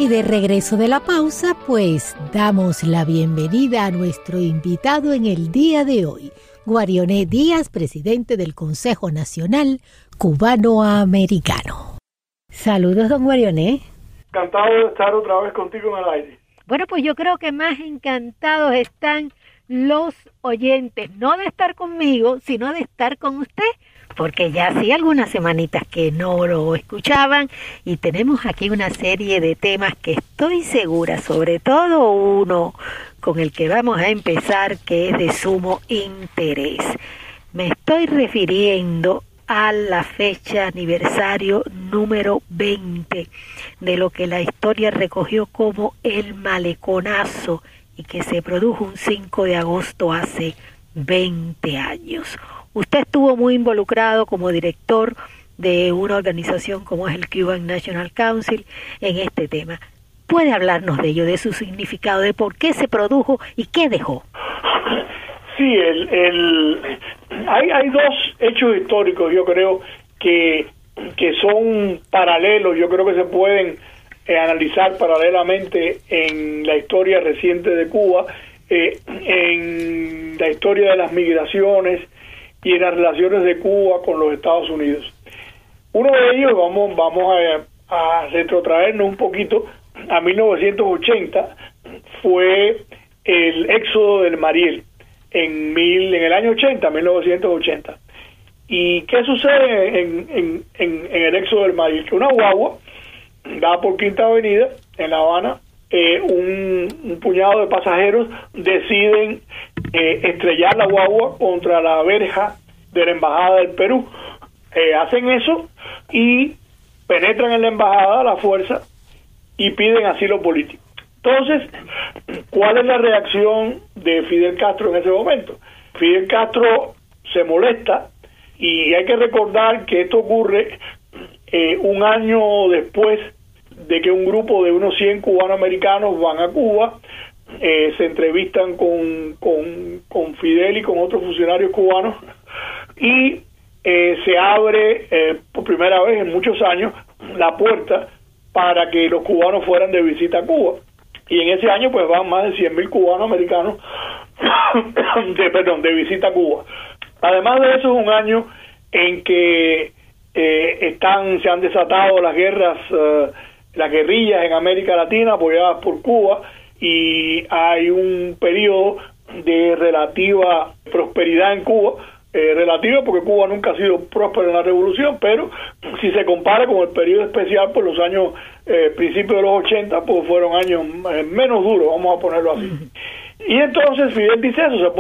Y de regreso de la pausa, pues damos la bienvenida a nuestro invitado en el día de hoy, Guarioné Díaz, presidente del Consejo Nacional Cubano-Americano. Saludos, don Guarioné. Encantado de estar otra vez contigo en el aire. Bueno, pues yo creo que más encantados están los oyentes, no de estar conmigo, sino de estar con usted, porque ya hacía algunas semanitas que no lo escuchaban y tenemos aquí una serie de temas que estoy segura, sobre todo uno con el que vamos a empezar, que es de sumo interés. Me estoy refiriendo a la fecha aniversario número 20 de lo que la historia recogió como el Maleconazo y que se produjo un 5 de agosto hace 20 años. Usted estuvo muy involucrado como director de una organización como es el Cuban National Council en este tema. ¿Puede hablarnos de ello, de su significado, de por qué se produjo y qué dejó? Sí, hay dos hechos históricos, yo creo, que son paralelos, yo creo que se pueden analizar paralelamente en la historia reciente de Cuba, en la historia de las migraciones y en las relaciones de Cuba con los Estados Unidos. Uno de ellos, vamos a retrotraernos un poquito a 1980, fue el éxodo del Mariel, en el año 1980. ¿Y qué sucede en el éxodo del Mariel? Que una guagua da por Quinta Avenida, en La Habana, un puñado de pasajeros deciden estrellar la guagua contra la verja de la Embajada del Perú. Hacen eso y penetran en la embajada a la fuerza y piden asilo político. Entonces, ¿cuál es la reacción de Fidel Castro en ese momento? Fidel Castro se molesta y hay que recordar que esto ocurre un año después de que un grupo de unos 100 cubanoamericanos van a Cuba, se entrevistan con Fidel y con otros funcionarios cubanos y se abre por primera vez en muchos años la puerta para que los cubanos fueran de visita a Cuba. Y en ese año pues van más de 100,000 cubanos americanos de visita a Cuba. Además de eso, es un año en que se han desatado las guerrillas en América Latina apoyadas por Cuba y hay un periodo de relativa prosperidad en Cuba, relativa porque Cuba nunca ha sido próspera en la revolución, pero si se compara con el periodo especial, pues los años principios de los 80, pues fueron años menos duros, vamos a ponerlo así. Y entonces Fidel dice eso,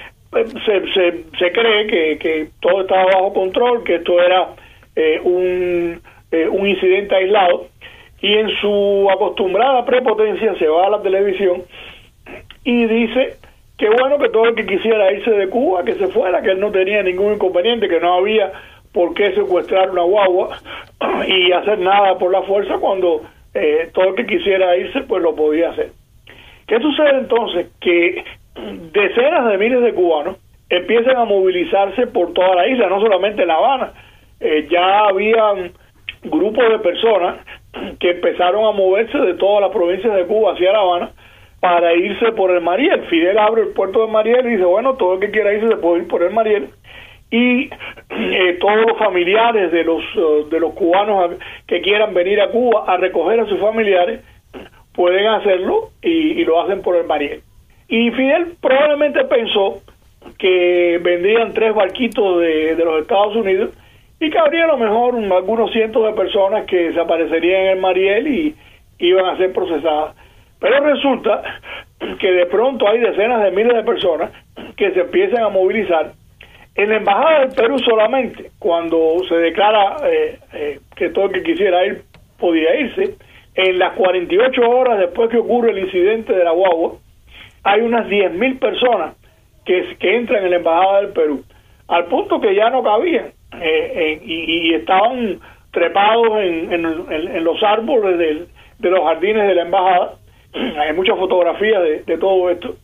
se cree que todo estaba bajo control, que esto era un incidente aislado, y en su acostumbrada prepotencia se va a la televisión y dice que bueno, que todo el que quisiera irse de Cuba, que se fuera, que él no tenía ningún inconveniente, que no había por qué secuestrar una guagua y hacer nada por la fuerza cuando todo el que quisiera irse, pues lo podía hacer. ¿Qué sucede entonces? Que decenas de miles de cubanos empiezan a movilizarse por toda la isla, no solamente en La Habana. Ya habían grupos de personas que empezaron a moverse de todas las provincias de Cuba hacia La Habana para irse por el Mariel. Fidel abre el puerto de Mariel y dice, bueno, todo el que quiera irse se puede ir por el Mariel. Y todos los familiares de los cubanos que quieran venir a Cuba a recoger a sus familiares pueden hacerlo y lo hacen por el Mariel. Y Fidel probablemente pensó que vendrían 3 barquitos de los Estados Unidos y que habría a lo mejor algunos cientos de personas que se aparecerían en el Mariel y iban a ser procesadas. Pero resulta que de pronto hay decenas de miles de personas que se empiezan a movilizar. En la Embajada del Perú solamente, cuando se declara que todo el que quisiera ir podía irse, en las 48 horas después que ocurre el incidente de la guagua, hay unas 10,000 personas que entran en la Embajada del Perú, al punto que ya no cabían y estaban trepados en los árboles de los jardines de la Embajada. Hay muchas fotografías de todo esto.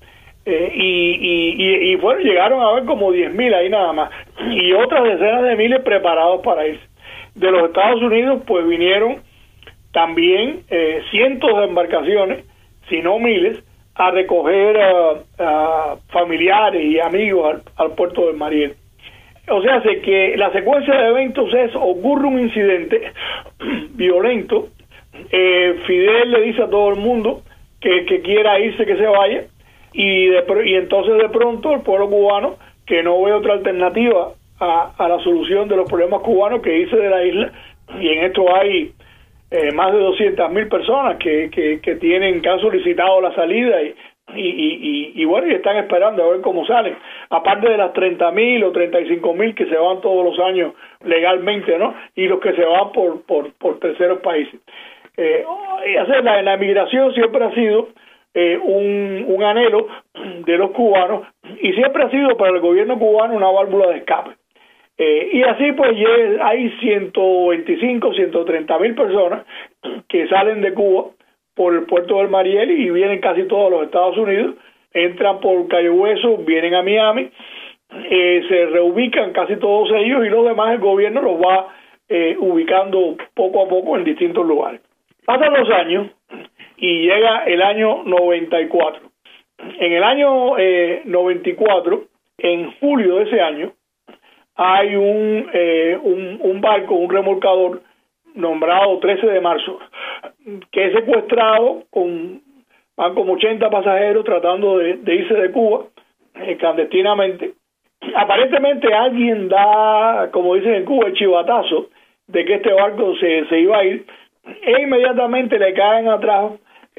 Y bueno, llegaron a ver como 10,000 ahí nada más, y otras decenas de miles preparados para irse. De los Estados Unidos pues vinieron también cientos de embarcaciones, si no miles, a recoger a familiares y amigos al puerto de Mariel. O sea, que la secuencia de eventos ocurre un incidente violento, Fidel le dice a todo el mundo que quiera irse, que se vaya, y entonces de pronto el pueblo cubano, que no ve otra alternativa a la solución de los problemas cubanos, que irse de la isla, y en esto hay más de 200.000 personas que han solicitado la salida y bueno, y están esperando a ver cómo salen, aparte de las 30.000 o 35.000 que se van todos los años legalmente, ¿no? Y los que se van por terceros países. La emigración siempre ha sido un anhelo de los cubanos, y siempre ha sido para el gobierno cubano una válvula de escape. Y así pues hay 125.000, 130.000 personas que salen de Cuba por el puerto del Mariel y vienen casi todos a los Estados Unidos, entran por Cayo Hueso, vienen a Miami, se reubican casi todos ellos, y los demás el gobierno los va ubicando poco a poco en distintos lugares. Pasan los años y llega el año 94. En el año 94, en julio de ese año, hay un barco, un remolcador nombrado 13 de marzo, que es secuestrado, van como 80 pasajeros tratando de irse de Cuba clandestinamente. Aparentemente alguien da, como dicen en Cuba, el chivatazo de que este barco se iba a ir, e inmediatamente le caen atrás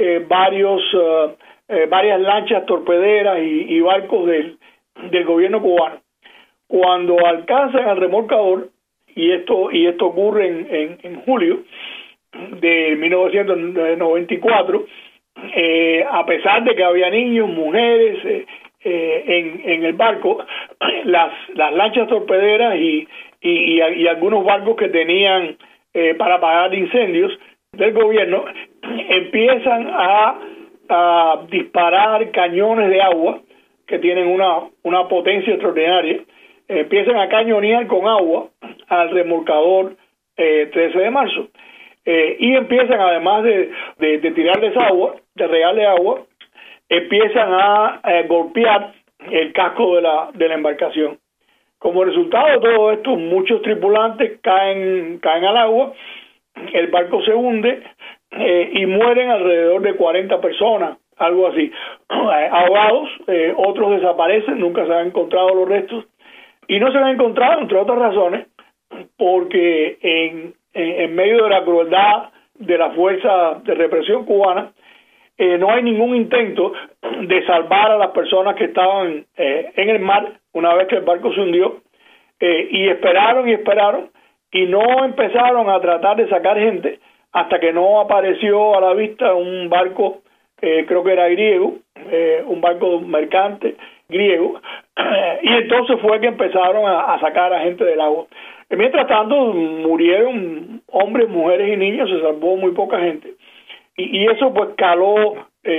varias lanchas torpederas y barcos del gobierno cubano. Cuando alcanzan al remolcador, y esto ocurre en julio de 1994, a pesar de que había niños, mujeres en el barco, las lanchas torpederas y algunos barcos que tenían para apagar incendios del gobierno empiezan a disparar cañones de agua que tienen una potencia extraordinaria. Empiezan a cañonear con agua al remolcador 13 de marzo. Y empiezan, además de tirarles agua, de regarle agua, empiezan a golpear el casco de la embarcación. Como resultado de todo esto, muchos tripulantes caen al agua, el barco se hunde y mueren alrededor de 40 personas, algo así, ahogados. Otros desaparecen, nunca se han encontrado los restos. Y no se han encontrado, entre otras razones, porque en medio de la crueldad de la fuerza de represión cubana, no hay ningún intento de salvar a las personas que estaban en el mar una vez que el barco se hundió, y esperaron y no empezaron a tratar de sacar gente hasta que no apareció a la vista un barco, creo que era griego, un barco mercante griego, y entonces fue que empezaron a sacar a gente del agua. Mientras tanto murieron hombres, mujeres y niños, se salvó muy poca gente, y eso pues caló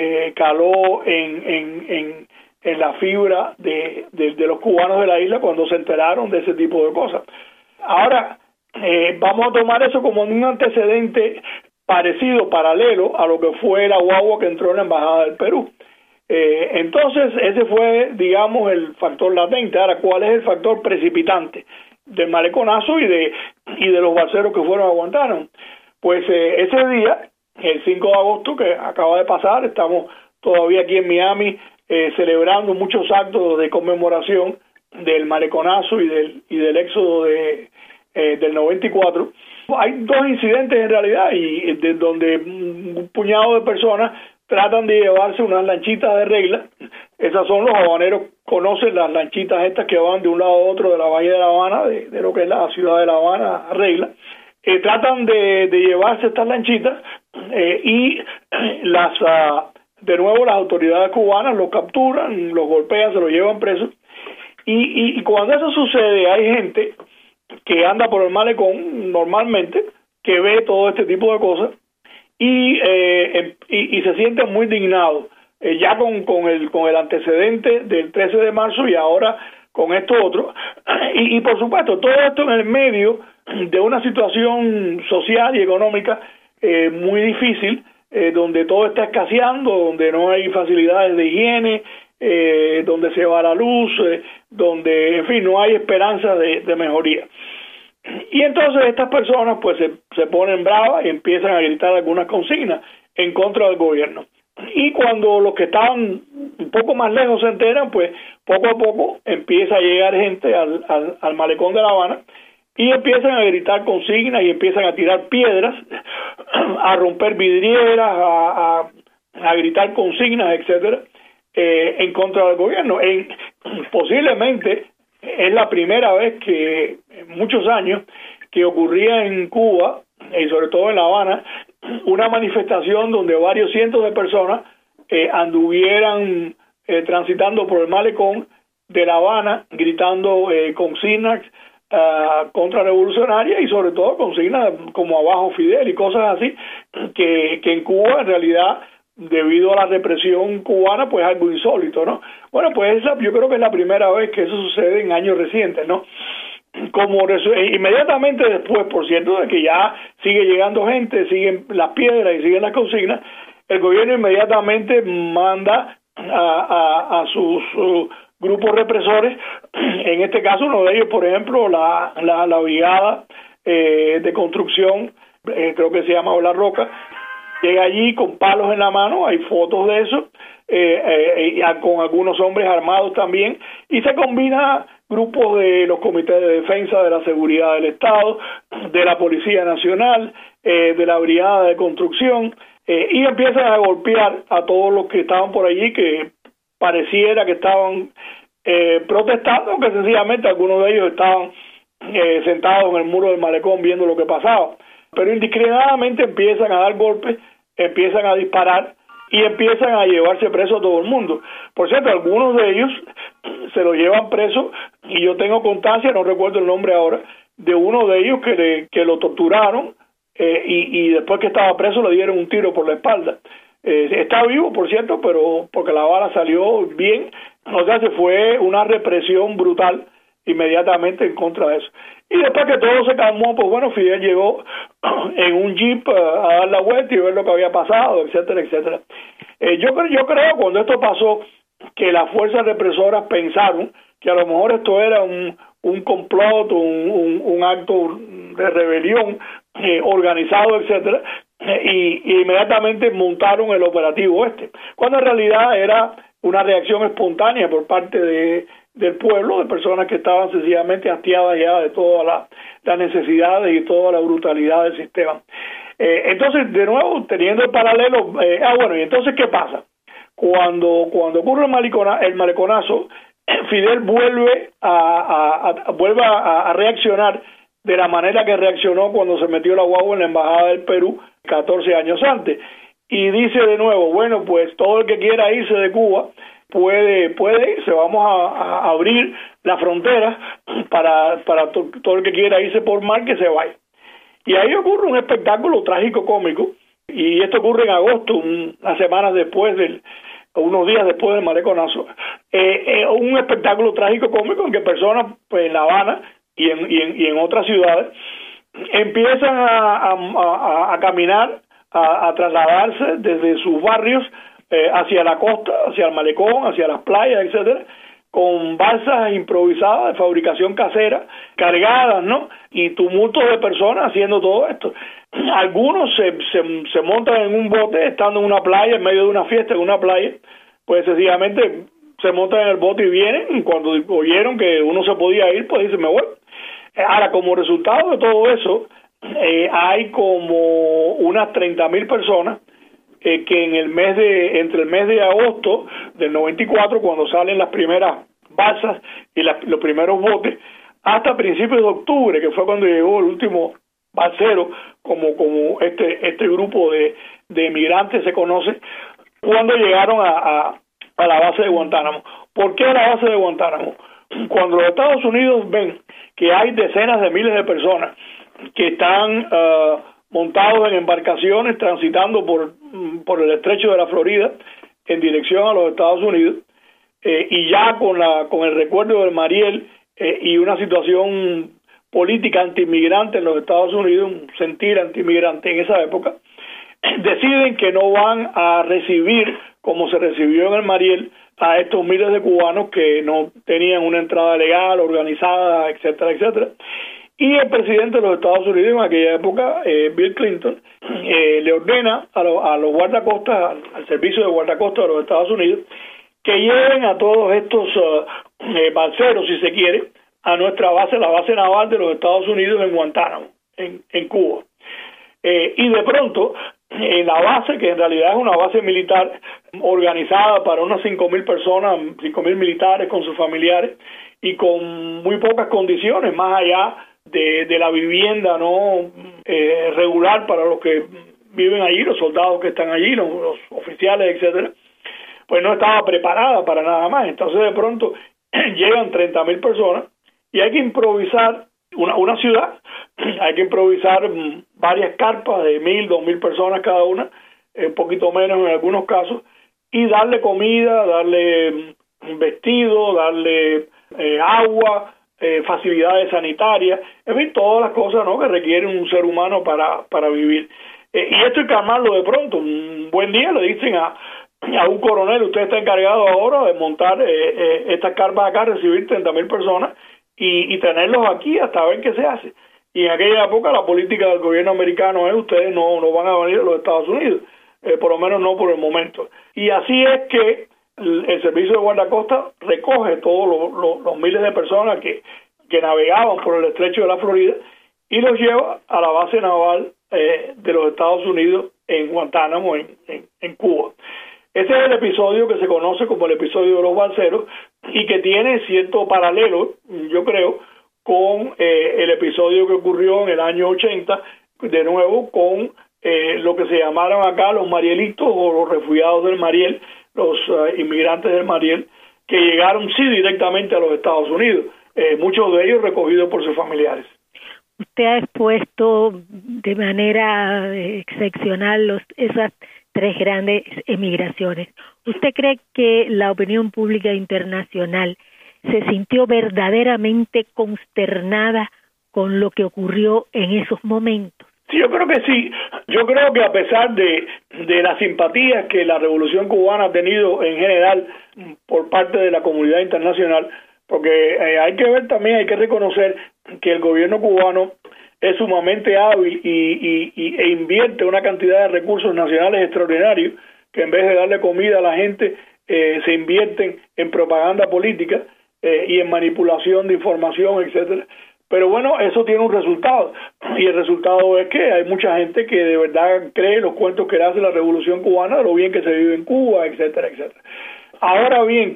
en la fibra de los cubanos de la isla cuando se enteraron de ese tipo de cosas. Ahora vamos a tomar eso como un antecedente parecido, paralelo a lo que fue la guagua que entró en la embajada del Perú. Entonces ese fue, digamos, el factor latente. Ahora, ¿cuál es el factor precipitante del maleconazo y de los balseros que fueron a Guantánamo? Pues ese día, el 5 de agosto que acaba de pasar, estamos todavía aquí en Miami celebrando muchos actos de conmemoración del maleconazo y del éxodo del 94. Hay dos incidentes en realidad, y donde un puñado de personas tratan de llevarse unas lanchitas de regla. Esas son, los habaneros conocen las lanchitas estas que van de un lado a otro de la bahía de La Habana, de lo que es la ciudad de La Habana a regla. Tratan de llevarse estas lanchitas y de nuevo las autoridades cubanas los capturan, los golpean, se los llevan presos, y cuando eso sucede hay gente que anda por el malecón normalmente, que ve todo este tipo de cosas y se siente muy indignado, ya con el antecedente del 13 de marzo y ahora con esto otro, y por supuesto todo esto en el medio de una situación social y económica muy difícil, donde todo está escaseando, donde no hay facilidades de higiene, donde se va la luz, donde, en fin, no hay esperanza de mejoría. Y entonces estas personas pues se ponen bravas y empiezan a gritar algunas consignas en contra del gobierno. Y cuando los que estaban un poco más lejos se enteran, pues poco a poco empieza a llegar gente al malecón de La Habana y empiezan a gritar consignas y empiezan a tirar piedras, a romper vidrieras, a gritar consignas, etcétera, en contra del gobierno. Posiblemente es la primera vez que en muchos años que ocurría en Cuba y sobre todo en La Habana una manifestación donde varios cientos de personas anduvieran transitando por el malecón de La Habana gritando consignas contrarrevolucionarias y sobre todo consignas como abajo Fidel y cosas así que en Cuba en realidad debido a la represión cubana pues algo insólito, ¿no? Bueno, pues yo creo que es la primera vez que eso sucede en años recientes, ¿no? Inmediatamente después, por cierto, de que ya sigue llegando gente, siguen las piedras y siguen las consignas, el gobierno inmediatamente manda a sus grupos represores, en este caso uno de ellos, por ejemplo, la brigada de construcción, creo que se llama La Roca, llega allí con palos en la mano, hay fotos de eso, con algunos hombres armados también, y se combina grupos de los comités de defensa de la seguridad del Estado, de la Policía Nacional, de la Brigada de Construcción, y empiezan a golpear a todos los que estaban por allí, que pareciera que estaban protestando, que sencillamente algunos de ellos estaban sentados en el muro del malecón viendo lo que pasaba. Pero indiscriminadamente empiezan a dar golpes, empiezan a disparar y empiezan a llevarse preso a todo el mundo. Por cierto, algunos de ellos se lo llevan preso y yo tengo constancia, no recuerdo el nombre ahora, de uno de ellos que lo torturaron y después que estaba preso le dieron un tiro por la espalda. Está vivo, por cierto, pero porque la bala salió bien, o sea, se fue una represión brutal inmediatamente en contra de eso. Y después que todo se calmó, pues bueno, Fidel llegó en un jeep a dar la vuelta y ver lo que había pasado, etcétera, etcétera. Yo creo cuando esto pasó que las fuerzas represoras pensaron que a lo mejor esto era un complot, un acto de rebelión organizado, etcétera, y inmediatamente montaron el operativo cuando en realidad era una reacción espontánea por parte del pueblo, de personas que estaban sencillamente hastiadas ya de todas las necesidades y toda la brutalidad del sistema. Entonces, de nuevo, teniendo el paralelo, bueno, y entonces, ¿qué pasa? Cuando ocurre el maleconazo, Fidel vuelve a reaccionar de la manera que reaccionó cuando se metió la guagua en la embajada del Perú 14 años antes. Y dice de nuevo, bueno, pues todo el que quiera irse de Cuba puede irse, vamos a abrir la frontera para todo el que quiera irse por mar que se vaya. Y ahí ocurre un espectáculo trágico cómico, y esto ocurre en agosto, unas semanas después unos días después del maleconazo, un espectáculo trágico cómico en que personas pues, en La Habana y en otras ciudades empiezan a caminar, a trasladarse desde sus barrios hacia la costa, hacia el malecón, hacia las playas, etcétera, con balsas improvisadas de fabricación casera, cargadas, ¿no? Y tumultos de personas haciendo todo esto. Algunos se montan en un bote estando en una playa, en medio de una fiesta en una playa, pues sencillamente se montan en el bote y vienen, y cuando oyeron que uno se podía ir, pues dicen, me voy. Ahora, como resultado de todo eso, hay como unas 30,000 personas que entre el mes de agosto del 94, cuando salen las primeras balsas y los primeros botes, hasta principios de octubre, que fue cuando llegó el último balsero, como este grupo de migrantes se conoce, cuando llegaron a la base de Guantánamo. ¿Por qué la base de Guantánamo? Cuando los Estados Unidos ven que hay decenas de miles de personas que están montados en embarcaciones transitando por el estrecho de la Florida en dirección a los Estados Unidos, y ya con el recuerdo del Mariel y una situación política antiinmigrante en los Estados Unidos, un sentir antiinmigrante en esa época, deciden que no van a recibir, como se recibió en el Mariel, a estos miles de cubanos que no tenían una entrada legal, organizada, etcétera, etcétera. Y el presidente de los Estados Unidos en aquella época, Bill Clinton, le ordena a los guardacostas, al servicio de guardacostas de los Estados Unidos, que lleven a todos estos balseros, si se quiere, a nuestra base, la base naval de los Estados Unidos en Guantánamo, en Cuba. Y de pronto, en la base, que en realidad es una base militar organizada para unas 5.000 personas, 5.000 militares con sus familiares, y con muy pocas condiciones, más allá de la vivienda no regular para los que viven allí, los soldados que están allí, los oficiales, etcétera, pues no estaba preparada para nada más. Entonces de pronto llegan 30.000 personas y hay que improvisar una ciudad, hay que improvisar varias carpas de 1.000, 2.000 personas cada una, un poquito menos en algunos casos, y darle comida, darle vestido, darle agua, facilidades sanitarias, en fin, todas las cosas, ¿no?, que requiere un ser humano para vivir. Y esto hay que armarlo de pronto. Un buen día le dicen a un coronel: usted está encargado ahora de montar estas carpas acá, recibir 30.000 personas y tenerlos aquí hasta ver qué se hace. Y en aquella época la política del gobierno americano es: ustedes no van a venir a los Estados Unidos, por lo menos no por el momento. Y así es que el servicio de guardacosta recoge todos los miles de personas que navegaban por el estrecho de la Florida y los lleva a la base naval de los Estados Unidos en Guantánamo, en Cuba. Ese es el episodio que se conoce como el episodio de los balseros y que tiene cierto paralelo, yo creo, con el episodio que ocurrió en el año 80, de nuevo con lo que se llamaron acá los marielitos o los refugiados del Mariel, los inmigrantes del Mariel, que llegaron sí directamente a los Estados Unidos, muchos de ellos recogidos por sus familiares. Usted ha expuesto de manera excepcional esas tres grandes emigraciones. ¿Usted cree que la opinión pública internacional se sintió verdaderamente consternada con lo que ocurrió en esos momentos? Sí, yo creo que sí. Yo creo que a pesar de las simpatías que la Revolución Cubana ha tenido en general por parte de la comunidad internacional, porque hay que ver también, hay que reconocer que el gobierno cubano es sumamente hábil e invierte una cantidad de recursos nacionales extraordinarios que en vez de darle comida a la gente se invierten en propaganda política y en manipulación de información, etcétera. Pero bueno, eso tiene un resultado, y el resultado es que hay mucha gente que de verdad cree los cuentos que le hace la Revolución Cubana, de lo bien que se vive en Cuba, etcétera, etcétera. Ahora bien,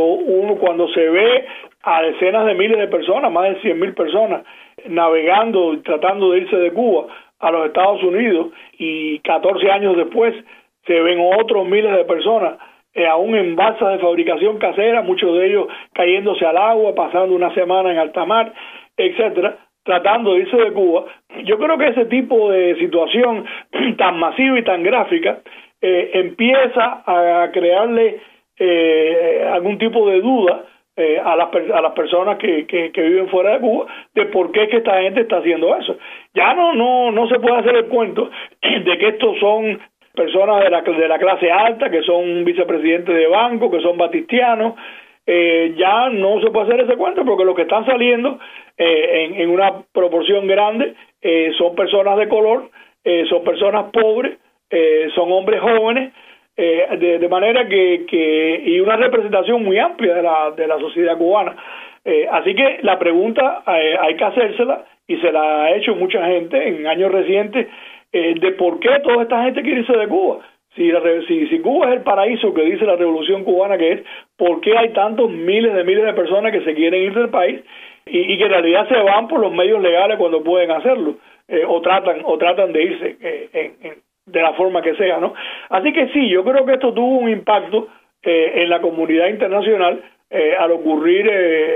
cuando se ve a decenas de miles de personas, más de 100.000 personas, navegando, tratando de irse de Cuba a los Estados Unidos, y 14 años después se ven otros miles de personas aún en balsas de fabricación casera, muchos de ellos cayéndose al agua, pasando una semana en alta mar, etcétera, tratando de irse de Cuba. Yo creo que ese tipo de situación tan masiva y tan gráfica empieza a crearle algún tipo de duda a las personas que viven fuera de Cuba de por qué es que esta gente está haciendo eso. Ya no se puede hacer el cuento de que estos son personas de la clase alta, que son vicepresidentes de banco, que son batistianos. Ya no se puede hacer ese cuento, porque los que están saliendo en una proporción grande son personas de color, son personas pobres, son hombres jóvenes, de manera que y una representación muy amplia de la sociedad cubana. Así que la pregunta hay que hacérsela, y se la ha hecho mucha gente en años recientes, de por qué toda esta gente quiere irse de Cuba. Si Cuba es el paraíso que dice la Revolución Cubana que es, ¿por qué hay tantos miles de personas que se quieren ir del país y que en realidad se van por los medios legales cuando pueden hacerlo, o tratan de irse de la forma que sea, ¿no? Así que sí, yo creo que esto tuvo un impacto en la comunidad internacional al ocurrir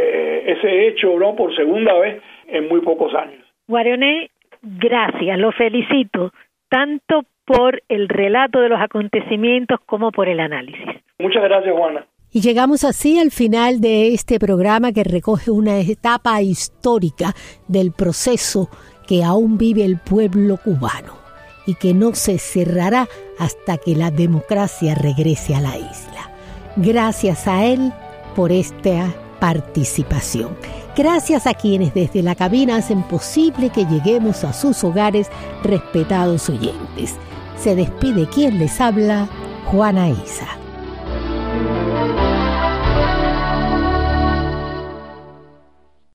ese hecho, ¿no?, por segunda vez en muy pocos años. Guarioné, gracias, lo felicito, tanto por el relato de los acontecimientos como por el análisis. Muchas gracias, Juana. Y llegamos así al final de este programa que recoge una etapa histórica del proceso que aún vive el pueblo cubano. y que no se cerrará hasta que la democracia regrese a la isla. Gracias a él por esta participación. Gracias a quienes desde la cabina hacen posible que lleguemos a sus hogares, respetados oyentes. Se despide quien les habla, Juana Isa.